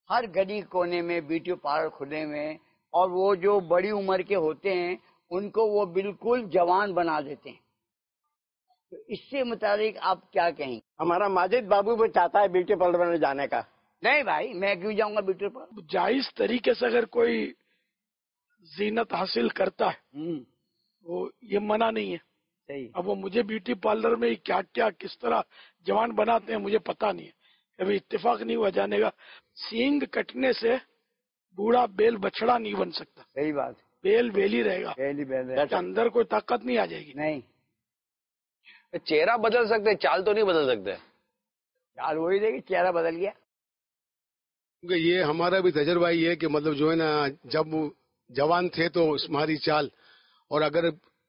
ہر گلی کونے میں بیوٹی پارلر کھلے ہوئے، اور وہ جو بڑی عمر کے ہوتے ہیں ان کو وہ بالکل جوان بنا دیتے ہیں. تو اس سے متعلق آپ کیا کہیں گے؟ ہمارا ماجد بابو بھی چاہتا ہے بیوٹی پارلر میں جانے کا. نہیں بھائی، میں کیوں جاؤں گا بیوٹی پارلر؟ جائز طریقے سے اگر کوئی زینت حاصل کرتا ہے وہ یہ منع نہیں ہے. صحیح. اب وہ مجھے بیوٹی پارلر میں کیا کیا کس طرح جوان بناتے ہیں مجھے پتا نہیں ہے، ابھی اتفاق نہیں ہوا جانے کا. سینگ کٹنے سے بوڑھا بیل بچڑا نہیں بن سکتا. صحیح بات. بیل بیل ہی رہے گا، بیل اندر کوئی طاقت نہیں آ جائے گی. نہیں. چہرہ بدل سکتے، چال تو نہیں بدل سکتے. چال وہی دے گی، چہرہ بدل گیا. کیونکہ یہ ہمارا بھی تجربہ یہ ہے کہ مطلب جو ہے نا، جب جوان تھے تو ہماری چال، اور اگر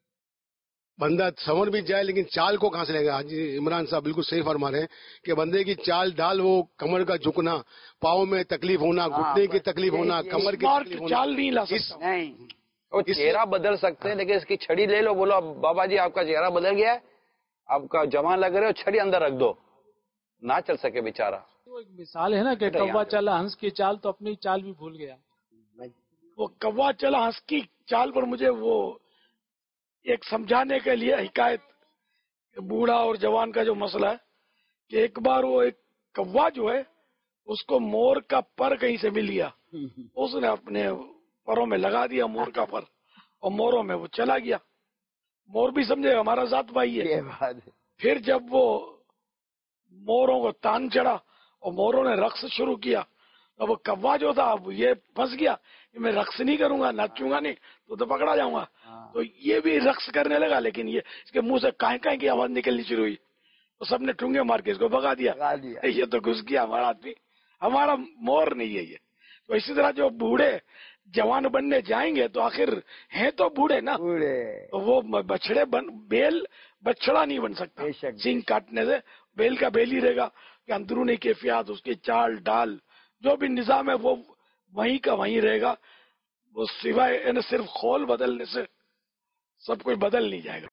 بندہ سنور بھی جائے لیکن چال کو کہاں سے لے گا. حاجی عمران صاحب بالکل صحیح فرما رہے ہیں کہ بندے کی چال ڈال، وہ کمر کا جھکنا، پاؤں میں تکلیف ہونا، گھٹنے کی تکلیف ہونا، کمر کی تکلیف ہونا، چال نہیں لا سکتا. نہیں. وہ چہرہ بدل سکتے ہیں لیکن اس کی چھڑی لے لو، بولو بابا جی آپ کا چہرہ بدل گیا ہے، آپ کا جوان لگ رہے ہو، چھڑی اندر رکھ دو، نہ چل سکے بیچارہ. ایک مثال ہے نا کہ کوا چلا ہنس کی چال، تو اپنی چال بھی بھول گیا. وہ کوا چلا ہنس کی چال پر مجھے وہ ایک سمجھانے کے لیے حکایت، بوڑھا اور جوان کا جو مسئلہ ہے، کہ ایک بار وہ ایک کوا جو ہے اس کو مور کا پر کہیں سے مل گیا، اس نے اپنے پروں میں لگا دیا مور کا پر، اور موروں میں وہ چلا گیا. مور بھی سمجھے ہمارا ذات بھائی ہے. پھر جب وہ موروں کو تان چڑھا اور موروں نے رقص شروع کیا، اب وہ کوا جو تھا اب یہ پھنس گیا کہ میں رقص نہیں کروں گا، ناچوں گا نہیں تو پکڑا جاؤں گا. تو یہ بھی رقص کرنے لگا، لیکن یہ اس کے منہ سے کائیں کی آواز نکلنی شروع ہوئی، تو سب نے ٹھونگے مار کے اس کو بگا دیا. یہ تو گھس گیا ہمارا آدمی، ہمارا مور نہیں ہے یہ. تو اسی طرح جو بوڑھے جوان بننے جائیں گے تو آخر ہیں تو بوڑھے نا، تو وہ بیل بچڑا نہیں بن سکتا. سینگ کاٹنے سے بیل کا بیل ہی رہے گا، کہ اندرونی کیفیات، اس کی چال ڈال، جو بھی نظام ہے وہ وہیں کا وہیں رہے گا. وہ سوائے صرف خول بدلنے سے سب کچھ بدل نہیں جائے گا.